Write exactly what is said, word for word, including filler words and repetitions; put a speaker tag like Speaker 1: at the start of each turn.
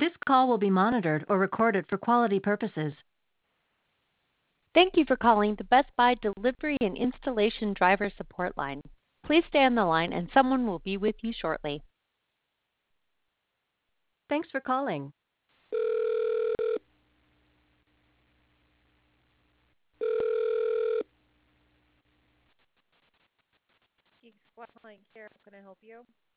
Speaker 1: This call will be monitored or recorded for quality purposes.
Speaker 2: Thank you for calling the Best Buy Delivery and Installation Driver Support Line. Please stay on the line and someone will be with you shortly.
Speaker 1: Thanks for calling.
Speaker 3: Geek Squad Client Care, how can I help you?